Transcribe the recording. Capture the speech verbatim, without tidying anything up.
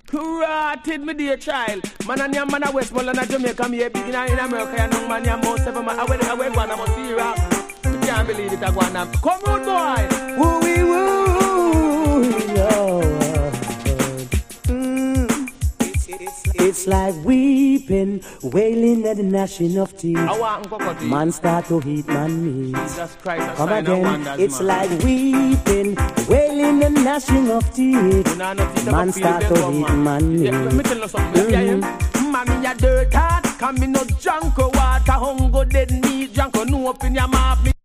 Rotted me dear child. Man and your man a Westmoreland and Jamaica. Me a big in America and young man and most seven man. I went I went one. I'm a serious. I can't believe it. I go on. Come on, boy. Woo wee woo. It's like weeping, wailing at the gnashing of teeth. Man start to hate man meat. Jesus Christ, come again. Wonders, it's man. like weeping, wailing and gnashing of teeth. Man start to hate man meat. Let me tell you something. Mm-hmm. Man, me a dirt heart. Come me no drunk water. Hunger dead me drunk. No up in your mouth.